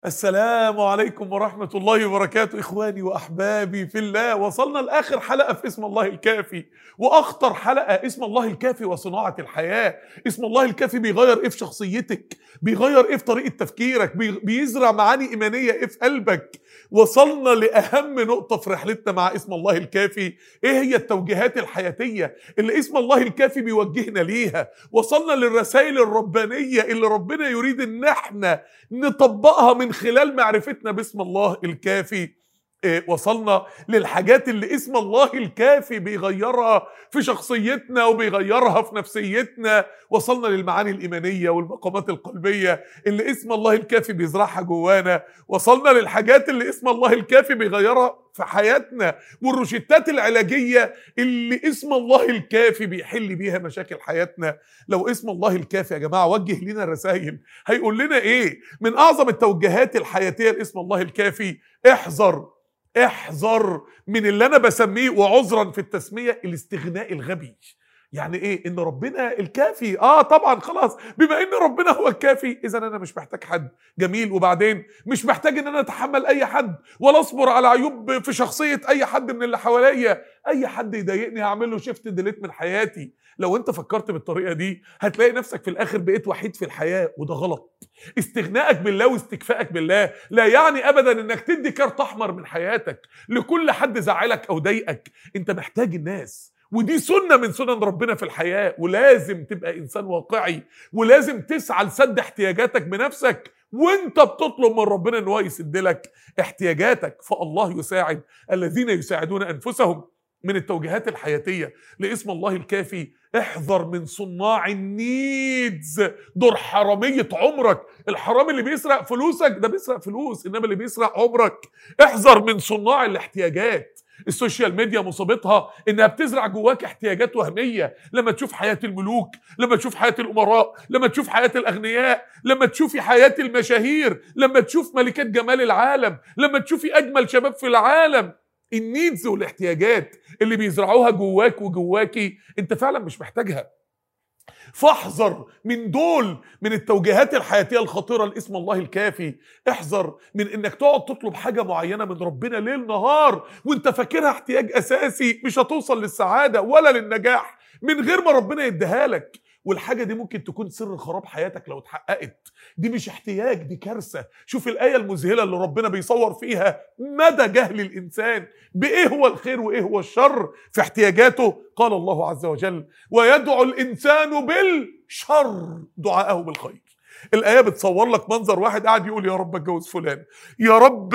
السلام عليكم ورحمة الله وبركاته. إخواني وأحبابي في الله، وصلنا لآخر حلقة في اسم الله الكافي، وأخطر حلقة اسم الله الكافي وصناعة الحياة. اسم الله الكافي بيغير إيه في شخصيتك، بيغير إيه في طريقة تفكيرك، بيزرع معاني إيمانية إيه في قلبك. وصلنا لأهم نقطة في رحلتنا مع اسم الله الكافي، إيه هي التوجيهات الحياتية اللي اسم الله الكافي بيوجهنا ليها. وصلنا للرسائل الربانية اللي ربنا يريد إن احنا نطبقها من خلال معرفتنا باسم الله الكافي. وصلنا للحاجات اللي اسم الله الكافي بيغيرها في شخصيتنا وبيغيرها في نفسيتنا. وصلنا للمعاني الإيمانية والمقامات القلبية اللي اسم الله الكافي بيزرعها جوانا. وصلنا للحاجات اللي اسم الله الكافي بيغيرها في حياتنا، والروشتات العلاجية اللي اسم الله الكافي بيحل بيها مشاكل حياتنا. لو اسم الله الكافي يا جماعة وجه لنا رسائل، هيقول لنا ايه؟ من اعظم التوجيهات الحياتية لاسم الله الكافي، احذر من اللي انا بسميه، وعذرا في التسمية، الاستغناء الغبي. يعني ايه؟ ان ربنا الكافي، طبعا خلاص، بما ان ربنا هو الكافي اذا انا مش محتاج حد. جميل، وبعدين مش محتاج ان انا اتحمل اي حد ولا اصبر على عيوب في شخصية اي حد من اللي حواليا. اي حد يضايقني هعمل له شيفت ديليت من حياتي. لو انت فكرت بالطريقة دي هتلاقي نفسك في الاخر بقيت وحيد في الحياة، وده غلط. استغنائك بالله واستكفائك بالله لا يعني ابدا انك تدي كارت احمر من حياتك لكل حد زعلك او ضايقك. انت محتاج الناس، ودي سنة من سنن ربنا في الحياة، ولازم تبقى إنسان واقعي، ولازم تسعى لسد احتياجاتك بنفسك وانت بتطلب من ربنا ان هو يسد لك احتياجاتك. فالله يساعد الذين يساعدون أنفسهم. من التوجيهات الحياتية لاسم الله الكافي، احذر من صناع النيدز، دول حرامية عمرك. الحرام اللي بيسرق فلوسك ده بيسرق فلوس، انما اللي بيسرق عمرك. احذر من صناع الاحتياجات. السوشيال ميديا مصيبتها انها بتزرع جواك احتياجات وهميه. لما تشوف حياه الملوك، لما تشوف حياه الامراء، لما تشوف حياه الاغنياء، لما تشوفي حياه المشاهير، لما تشوف ملكات جمال العالم، لما تشوفي اجمل شباب في العالم، النيدز والاحتياجات اللي بيزرعوها جواك وجواكي انت فعلا مش محتاجها. فاحذر من دول، من التوجيهات الحياتية الخطيرة لاسم الله الكافي. احذر من انك تقعد تطلب حاجة معينة من ربنا ليل نهار وانت فاكرها احتياج اساسي. مش هتوصل للسعادة ولا للنجاح من غير ما ربنا يديها لك، والحاجة دي ممكن تكون سر خراب حياتك لو اتحققت. دي مش احتياج، دي كارثة. شوف الآية المذهلة اللي ربنا بيصور فيها مدى جهل الإنسان بإيه هو الخير وإيه هو الشر في احتياجاته. قال الله عز وجل: ويدعو الإنسان بالشر دعاءه بالخير. الآية بتصور لك منظر واحد قاعد يقول: يا رب اتجوز فلان، يا رب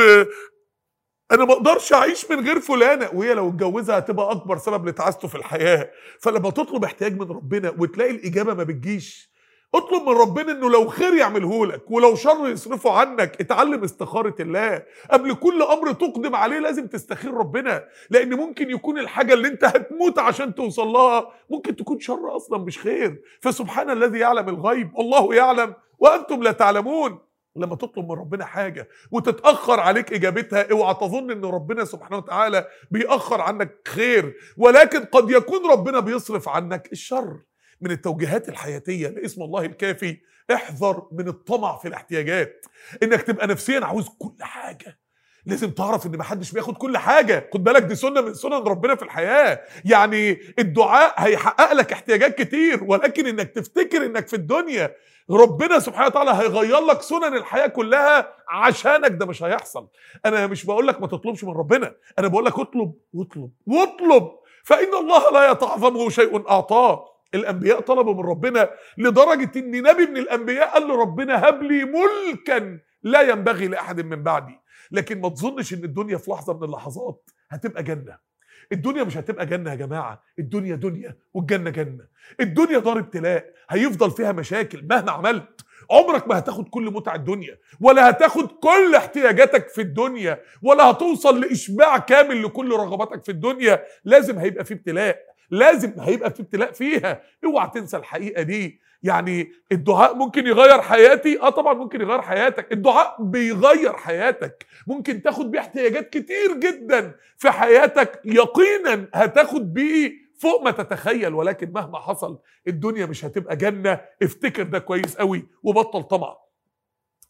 انا ما اقدرش اعيش من غير فلانه، وهي لو اتجوزها هتبقى اكبر سبب لتعاسته في الحياه. فلما تطلب احتياج من ربنا وتلاقي الاجابه ما بتجيش، اطلب من ربنا انه لو خير يعمله لك ولو شر يصرفه عنك. اتعلم استخاره الله. قبل كل امر تقدم عليه لازم تستخير ربنا، لان ممكن يكون الحاجه اللي انت هتموت عشان توصل لها ممكن تكون شر اصلا مش خير. فسبحان الذي يعلم الغيب، الله يعلم وانتم لا تعلمون. لما تطلب من ربنا حاجة وتتأخر عليك إجابتها، اوعى تظن ان ربنا سبحانه وتعالى بيأخر عنك خير، ولكن قد يكون ربنا بيصرف عنك الشر. من التوجيهات الحياتية لاسم الله الكافي، احذر من الطمع في الاحتياجات. انك تبقى نفسيا عاوز كل حاجة. لازم تعرف ان محدش بياخد كل حاجة، خد بالك دي سنة من سنن ربنا في الحياة. يعني الدعاء هيحقق لك احتياجات كتير، ولكن انك تفتكر انك في الدنيا ربنا سبحانه وتعالى هيغير لك سنن الحياة كلها عشانك، ده مش هيحصل. انا مش بقول لك ما تطلبش من ربنا، انا بقول لك اطلب واطلب واطلب، فإن الله لا يتعظمه شيء أعطاه. الأنبياء طلبوا من ربنا لدرجة إن نبي من الأنبياء قال له: ربنا هب لي ملكا لا ينبغي لأحد من بعدي. لكن ما تظنش إن الدنيا في لحظة من اللحظات هتبقى جنة. الدنيا مش هتبقى جنة يا جماعة، الدنيا دنيا والجنة جنة. الدنيا دار ابتلاء، هيفضل فيها مشاكل مهما عملت. عمرك ما هتاخد كل متع الدنيا، ولا هتاخد كل احتياجاتك في الدنيا، ولا هتوصل لإشباع كامل لكل رغباتك في الدنيا. لازم هيبقى في ابتلاء، لازم هيبقى في ابتلاء فيها. اوعى تنسى الحقيقة دي. يعني الدعاء ممكن يغير حياتي، طبعا ممكن يغير حياتك. الدعاء بيغير حياتك، ممكن تاخد بيه احتياجات كتير جدا في حياتك، يقينا هتاخد بيه فوق ما تتخيل. ولكن مهما حصل الدنيا مش هتبقى جنة، افتكر ده كويس قوي وبطل طمع.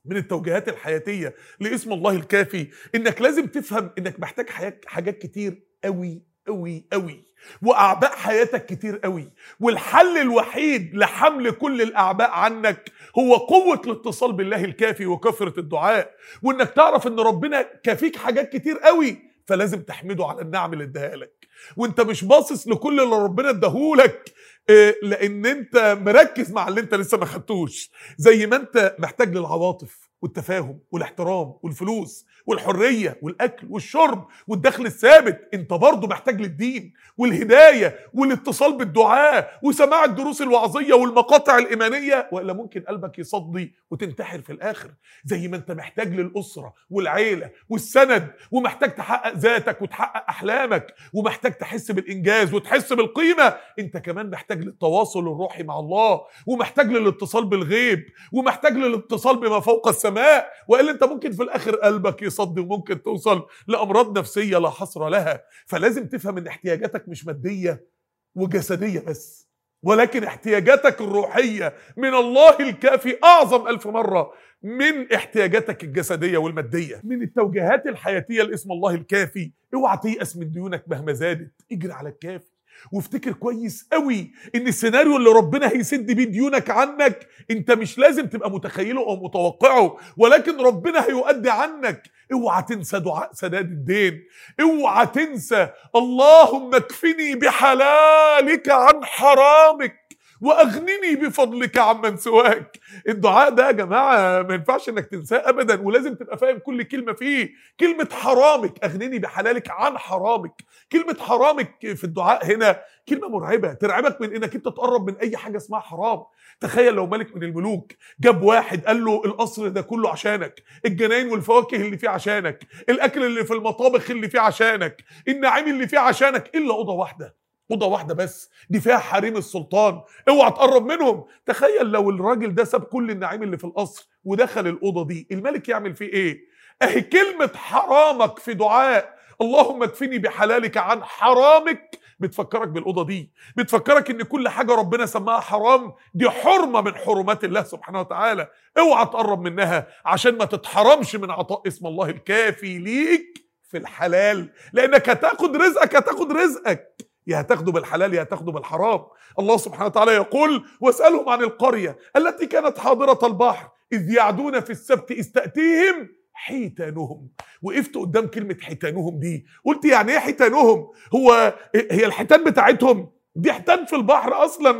من التوجيهات الحياتية لاسم الله الكافي انك لازم تفهم انك محتاج حاجات كتير قوي قوي قوي، واعباء حياتك كتير قوي، والحل الوحيد لحمل كل الاعباء عنك هو قوة الاتصال بالله الكافي وكثرة الدعاء، وانك تعرف ان ربنا كافيك حاجات كتير قوي، فلازم تحمده على النعم اللي اداها لك، وانت مش باصص لكل اللي ربنا اداهولك لان انت مركز مع اللي انت لسه ما خدتوش. زي ما انت محتاج للعواطف والتفاهم والاحترام والفلوس والحرية والاكل والشرب والدخل الثابت، انت برضو محتاج للدين والهداية والاتصال بالدعاء وسماع الدروس الوعظية والمقاطع الإيمانية، وإلا ممكن قلبك يصدي وتنتحر في الآخر. زي ما انت محتاج للأسرة والعيلة والسند، ومحتاج تحقق ذاتك وتحقق أحلامك، ومحتاج تحس بالإنجاز وتحس بالقيمة، انت كمان محتاج للتواصل الروحي مع الله، ومحتاج للاتصال بالغيب، ومحتاج للاتصال بما فوق السماء، وإلا انت ممكن في الآخر قلبك يصدي وممكن توصل لأمراض نفسية لا حصر لها. فلازم تفهم ان احتياجاتك مش مادية وجسدية بس، ولكن احتياجاتك الروحية من الله الكافي أعظم 1000 مرة من احتياجاتك الجسدية والمادية. من التوجيهات الحياتية لاسم الله الكافي، اوعى تيأس من ديونك مهما زادت، اجري على الكافي، وافتكر كويس قوي ان السيناريو اللي ربنا هيسد بيه ديونك عنك انت مش لازم تبقى متخيله او متوقعه، ولكن ربنا هيؤدي عنك. اوعى تنسى دعاء سداد الدين، اوعى تنسى اللهم اكفني بحلالك عن حرامك واغنني بفضلك عمن سواك. الدعاء ده يا جماعه ما ينفعش انك تنساه ابدا، ولازم تبقى فاهم كل كلمه فيه. كلمه حرامك، اغنني بحلالك عن حرامك، كلمه حرامك في الدعاء هنا كلمه مرعبه ترعبك من انك انت تقرب من اي حاجه اسمها حرام. تخيل لو ملك من الملوك جاب واحد قال له القصر ده كله عشانك، الجناين والفواكه اللي فيه عشانك، الاكل اللي في المطابخ اللي فيه عشانك، النعيم اللي فيه عشانك، الا اوضه واحده، اوضه واحده بس دي فيها حريم السلطان، اوعى تقرب منهم. تخيل لو الراجل ده ساب كل النعيم اللي في القصر ودخل الاوضه دي، الملك يعمل فيه ايه؟ اهي كلمه حرامك في دعاء اللهم اكفني بحلالك عن حرامك بتفكرك بالاوضه دي، بتفكرك ان كل حاجه ربنا سماها حرام دي حرمه من حرمات الله سبحانه وتعالى، اوعى تقرب منها عشان ما تتحرمش من عطاء اسم الله الكافي ليك في الحلال، لانك هتاخد رزقك يا هتاخده بالحلال يا هتاخده بالحرام. الله سبحانه وتعالى يقول واسألهم عن القرية التي كانت حاضرة البحر إذ يعدون في السبت إذ تأتيهم حيتانهم. وقفت قدام كلمة حيتانهم دي قلت يعني ايه حيتانهم؟ هي الحيتان بتاعتهم دي حيتان في البحر اصلا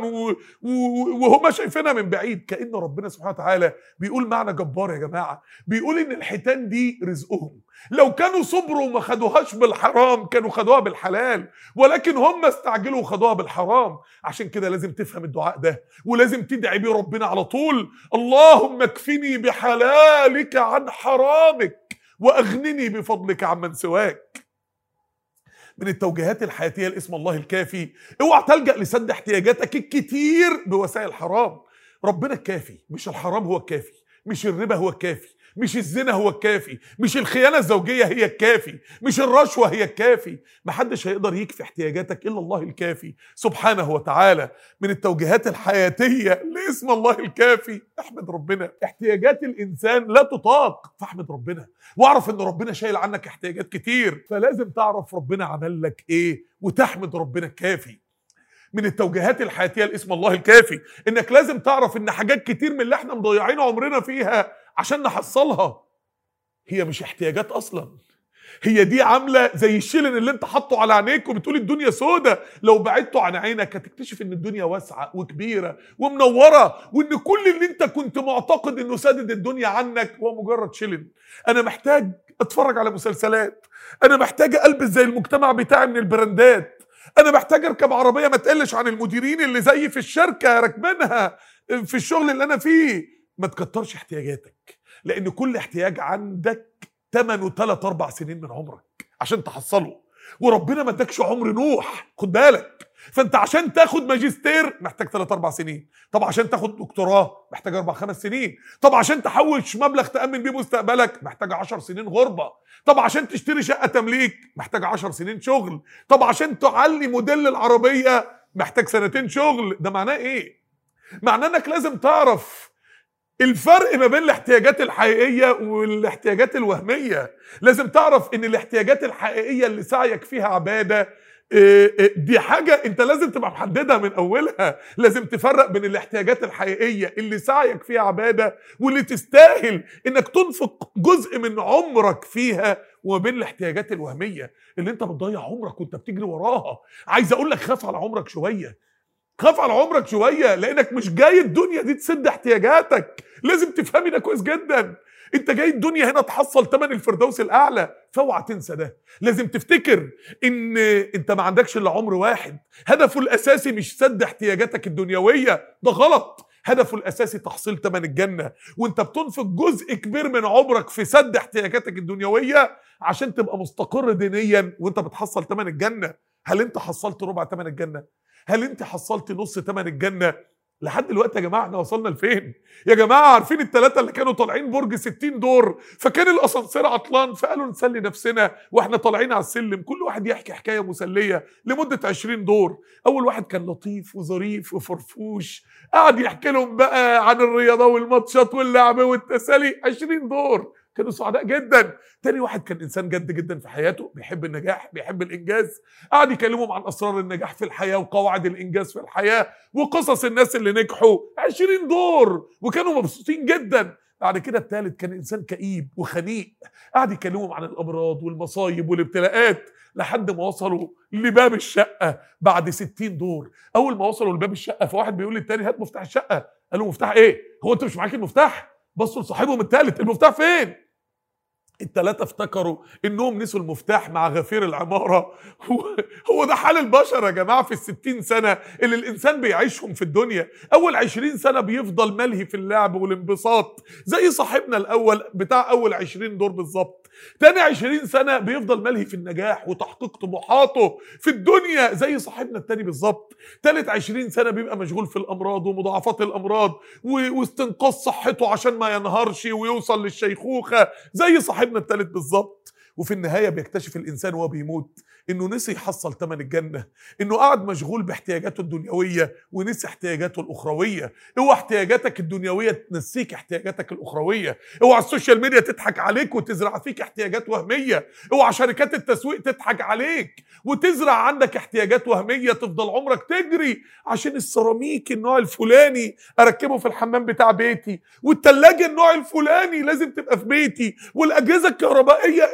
وهم شايفينها من بعيد. كأن ربنا سبحانه وتعالى بيقول معنى جبار يا جماعة، بيقول ان الحيتان دي رزقهم، لو كانوا صبروا وما خدوهاش بالحرام كانوا خدوها بالحلال، ولكن هم استعجلوا وخدوها بالحرام. عشان كده لازم تفهم الدعاء ده ولازم تدعي بيه ربنا على طول، اللهم اكفني بحلالك عن حرامك واغنني بفضلك عمن سواك. من التوجيهات الحياتية لاسم الله الكافي، اوعى تلجأ لسد احتياجاتك الكتير بوسائل حرام. ربنا الكافي، مش الحرام هو الكافي، مش الربا هو الكافي، مش الزنا هو الكافي، مش الخيانة الزوجية هي الكافي، مش الرشوة هي الكافي. محدش هيقدر يكفي احتياجاتك إلا الله الكافي سبحانه وتعالى. من التوجيهات الحياتية لاسم الله الكافي، احمد ربنا. احتياجات الإنسان لا تطاق، فاحمد ربنا واعرف ان ربنا شايل عنك احتياجات كتير، فلازم تعرف ربنا عمل لك ايه وتحمد ربنا الكافي. من التوجيهات الحياتية لاسم الله الكافي انك لازم تعرف ان حاجات كتير من اللي احنا مضيعين عمرنا فيها عشان نحصلها هي مش احتياجات اصلا، هي دي عامله زي الشيلن اللي انت حاطه على عينيك وبتقول الدنيا سودة، لو بعدته عن عينك هتكتشف ان الدنيا واسعه وكبيره ومنوره، وان كل اللي انت كنت معتقد انه سادد الدنيا عنك هو مجرد شيلن. انا محتاج اتفرج على مسلسلات، انا محتاج البس زي المجتمع بتاعي من البراندات، انا محتاج اركب عربيه ما تقلش عن المديرين اللي زي في الشركه راكبينها في الشغل اللي انا فيه. ما تكترش احتياجاتك، لان كل احتياج عندك ثمنه 3-4 سنين من عمرك عشان تحصله، وربنا ما ادكش عمر نوح، خد بالك. فانت عشان تاخد ماجستير محتاج 3-4 سنين، طب عشان تاخد دكتوراه محتاج 4-5 سنين، طب عشان تحوش مبلغ تأمن بيه مستقبلك محتاج 10 سنين غربة، طب عشان تشتري شقة تمليك محتاج 10 سنين شغل، طب عشان تعلي موديل العربية محتاج 2 سنين شغل. ده معناه ايه؟ معناه انك لازم تعرف الفرق ما بين الاحتياجات الحقيقية والاحتياجات الوهمية. لازم تعرف ان الاحتياجات الحقيقية اللي سعيك فيها عبادة، دي حاجة انت لازم تبقى محددها من اولها. لازم تفرق بين الاحتياجات الحقيقية اللي سعيك فيها عبادة واللي تستاهل انك تنفق جزء من عمرك فيها، وما بين الاحتياجات الوهمية اللي انت بتضيع عمرك وانت بتجري وراها. عايز اقول لك خاف على عمرك شوية، خاف على عمرك شوية، لانك مش جاي الدنيا دي تسد احتياجاتك. لازم تفهمي ده كويس جدا. انت جاي الدنيا هنا تحصل ثمن الفردوس الاعلى، فاوعى تنسى ده. لازم تفتكر ان انت ما عندكش الا عمر واحد. هدفه الاساسي مش سد احتياجاتك الدنيوية، ده غلط. هدفه الاساسي تحصيل ثمن الجنة، وانت بتنفق جزء كبير من عمرك في سد احتياجاتك الدنيوية عشان تبقى مستقر دينيا وانت بتحصل ثمن الجنة. هل انت حصلت ربع ثمن الجنة؟ هل انت حصلت نص ثمن الجنة؟ لحد دلوقتي يا جماعه احنا وصلنا لفين؟ يا جماعه عارفين الثلاثه اللي كانوا طالعين برج 60 دور، فكان الاسانسير عطلان، فقالوا نسلي نفسنا واحنا طالعين على السلم كل واحد يحكي حكايه مسليه لمده 20 دور. اول واحد كان لطيف وظريف وفرفوش، قعد يحكي لهم بقى عن الرياضه والماتشات واللعب والتسالي 20 دور، كانوا سعداء جدا. تاني واحد كان انسان جد جدا في حياته، بيحب النجاح، بيحب الانجاز، قعد يكلمهم عن اسرار النجاح في الحياه وقواعد الانجاز في الحياه وقصص الناس اللي نجحوا. 20 دور وكانوا مبسوطين جدا. بعد كده الثالث كان انسان كئيب وخنيق، قعد يكلمهم عن الامراض والمصايب والابتلاءات لحد ما وصلوا لباب الشقه بعد 60 دور. اول ما وصلوا لباب الشقه فواحد بيقول للتاني هات مفتاح الشقه. قال له مفتاح ايه؟ هو انت مش معاك المفتاح؟ بصوا لصاحبهم الثالث، المفتاح فين؟ التلاتة افتكروا انهم نسوا المفتاح مع غفير العمارة. هو ده حال البشر يا جماعة في ال60 سنة اللي الانسان بيعيشهم في الدنيا. اول 20 سنة بيفضل ملهي في اللعب والانبساط زي صاحبنا الاول بتاع اول 20 دور بالظبط. تاني 20 سنة بيفضل ملهي في النجاح وتحقيق طموحاته في الدنيا زي صاحبنا التاني بالظبط. تالت 20 سنة بيبقى مشغول في الامراض ومضاعفات الامراض واستنقاذ صحته عشان ما ينهارش ويوصل للشيخوخة زي صاحبنا التالت بالظبط. وفي النهاية بيكتشف الإنسان وهو بيموت إنه نسي يحصل ثمن الجنة، إنه قاعد مشغول باحتياجاته الدنيوية ونسي احتياجاته الأخروية. اوعى احتياجاتك الدنيوية تنسيك احتياجاتك الأخروية. اوعى السوشيال ميديا تضحك عليك وتزرع فيك احتياجات وهمية. اوعى شركات التسويق تضحك عليك وتزرع عندك احتياجات وهمية تفضل عمرك تجري عشان السيراميك النوع الفلاني أركبه في الحمام بتاع بيتي، والتلاجة النوع الفلاني لازم تبقى في بيتي، والأجهزة الكهربائية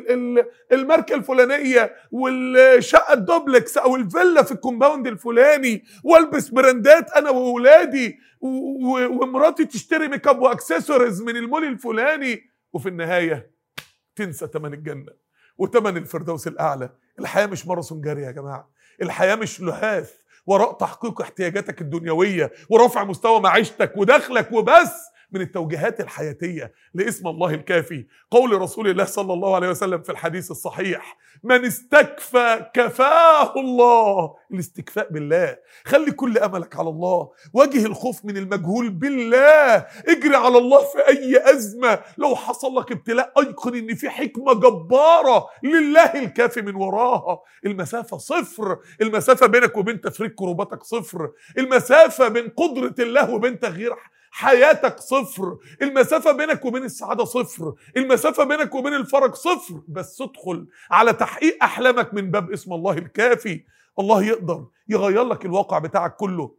الماركة الفلانية، والشقة الدوبلكس أو الفيلا في الكومباوند الفلاني، والبس براندات أنا وأولادي، ومراتي تشتري ميك اب واكسسوارز من المول الفلاني. وفي النهاية تنسى ثمن الجنة وثمن الفردوس الأعلى. الحياة مش ماراثون جري يا جماعة. الحياة مش لهاث وراء تحقيق احتياجاتك الدنيوية ورفع مستوى معيشتك ودخلك وبس. من التوجيهات الحياتية لاسم الله الكافي قول رسول الله صلى الله عليه وسلم في الحديث الصحيح: من استكفى كفاه الله. الاستكفاء بالله، خلي كل أملك على الله، واجه الخوف من المجهول بالله، اجري على الله في أي أزمة. لو حصل لك ابتلاء أيقن إن في حكمة جبارة لله الكافي من وراها. المسافة صفر، المسافة بينك وبين تفريج كروباتك صفر، المسافة بين قدرة الله وبين تغيير حياتك صفر، المسافة بينك وبين السعادة صفر، المسافة بينك وبين الفرج صفر. بس ادخل على تحقيق أحلامك من باب اسم الله الكافي. الله يقدر يغير لك الواقع بتاعك كله.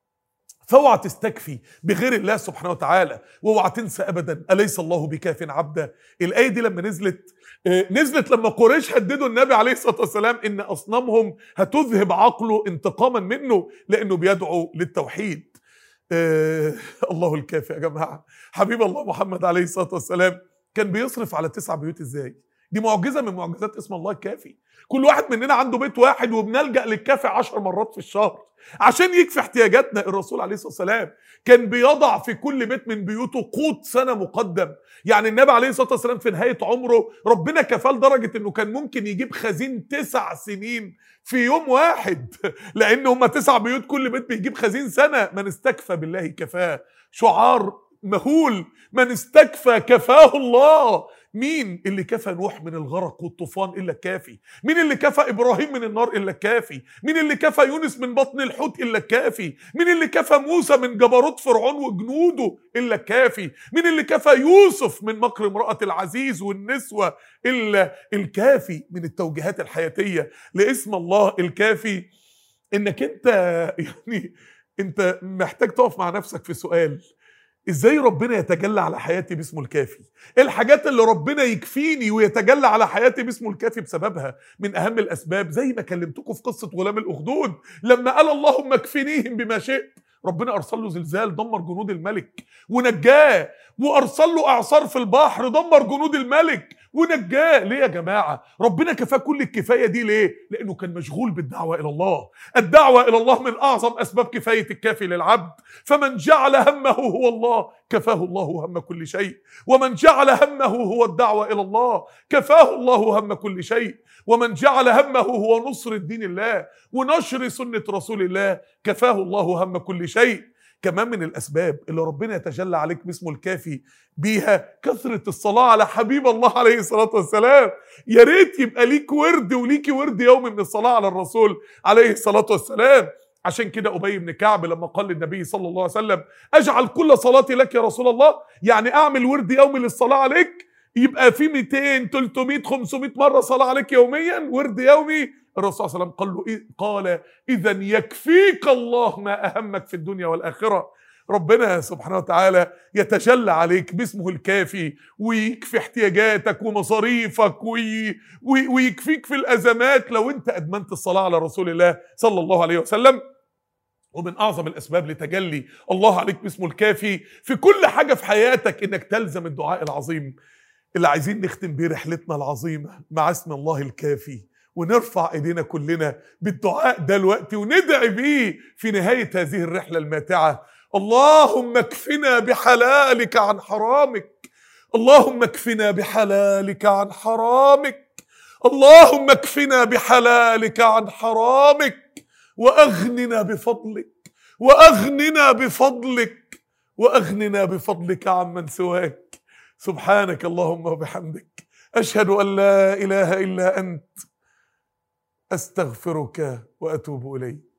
فاوعى تستكفي بغير الله سبحانه وتعالى، واوعى تنسى ابدا اليس الله بكاف عبدا. الايه دي لما نزلت لما قريش هددوا النبي عليه الصلاه والسلام ان اصنامهم هتذهب عقله انتقاما منه لانه بيدعو للتوحيد. الله الكافي يا جماعه. حبيب الله محمد عليه الصلاه والسلام كان بيصرف على 9 بيوت ازاي؟ دي معجزه من معجزات اسم الله الكافي. كل واحد مننا عنده بيت واحد وبنلجأ للكافي 10 مرات في الشهر عشان يكفي احتياجاتنا. الرسول عليه الصلاه والسلام كان بيضع في كل بيت من بيوته قوت سنه مقدم. يعني النبي عليه الصلاه والسلام في نهايه عمره ربنا كفاه لدرجه انه كان ممكن يجيب خزين 9 سنين في يوم واحد، لان هم 9 بيوت كل بيت بيجيب خزين سنه. من استكفى بالله كفاه، شعار مهول. من استكفى كفاه الله. مين اللي كفى نوح من الغرق والطوفان إلا الكافي؟ مين اللي كفى إبراهيم من النار إلا الكافي؟ مين اللي كفى يونس من بطن الحوت إلا الكافي؟ مين اللي كفى موسى من جبروت فرعون وجنوده إلا الكافي؟ مين اللي كفى يوسف من مكر امرأة العزيز والنسوة إلا الكافي؟ من التوجيهات الحياتية لاسم الله الكافي إنك أنت يعني أنت محتاج تقف مع نفسك في سؤال: ازاي ربنا يتجلى على حياتي باسمه الكافي؟ ايه الحاجات اللي ربنا يكفيني ويتجلى على حياتي باسمه الكافي بسببها؟ من اهم الاسباب زي ما كلمتكم في قصة غلام الاخدود، لما قال اللهم اكفنيهم بما شئت، ربنا ارسل له زلزال دمر جنود الملك ونجاه، وارسل له اعصار في البحر دمر جنود الملك ونجاه. ليه يا جماعه ربنا كفاه كل الكفايه دي؟ ليه؟ لانه كان مشغول بالدعوه الى الله. الدعوه الى الله من اعظم اسباب كفايه الكافي للعبد. فمن جعل همه هو الله كفاه الله هم كل شيء، ومن جعل همه هو الدعوه الى الله كفاه الله هم كل شيء، ومن جعل همه هو نصر الدين الله ونشر سنه رسول الله كفاه الله هم كل شيء. كمان من الأسباب اللي ربنا يتجلى عليك باسمه الكافي بيها كثرة الصلاة على حبيب الله عليه الصلاة والسلام. يا ريت يبقى ليك ورد وليكي ورد يومي من الصلاة على الرسول عليه الصلاة والسلام. عشان كده أبي بن كعب لما قال للنبي صلى الله عليه وسلم: أجعل كل صلاتي لك يا رسول الله، يعني أعمل ورد يومي للصلاة عليك، يبقى في 200 300 500 مرة صلاة عليك يوميا، ورد يومي. الرسول صلى الله عليه وسلم قال إذا يكفيك الله ما أهمك في الدنيا والآخرة. ربنا سبحانه وتعالى يتجلى عليك باسمه الكافي ويكفي احتياجاتك ومصاريفك ويكفيك في الأزمات لو أنت أدمنت الصلاة على رسول الله صلى الله عليه وسلم. ومن أعظم الأسباب لتجلي الله عليك باسمه الكافي في كل حاجة في حياتك إنك تلزم الدعاء العظيم اللي عايزين نختم بيه رحلتنا العظيمة مع اسم الله الكافي، ونرفع ايدينا كلنا بالدعاء ده دلوقتي وندعي بيه في نهاية هذه الرحلة الماتعة: اللهم اكفنا بحلالك عن حرامك، اللهم اكفنا بحلالك عن حرامك، اللهم اكفنا بحلالك عن حرامك، واغننا بفضلك، واغننا بفضلك، واغننا بفضلك عمن سواك. سبحانك اللهم وبحمدك، أشهد أن لا إله إلا أنت، أستغفرك وأتوب إليك.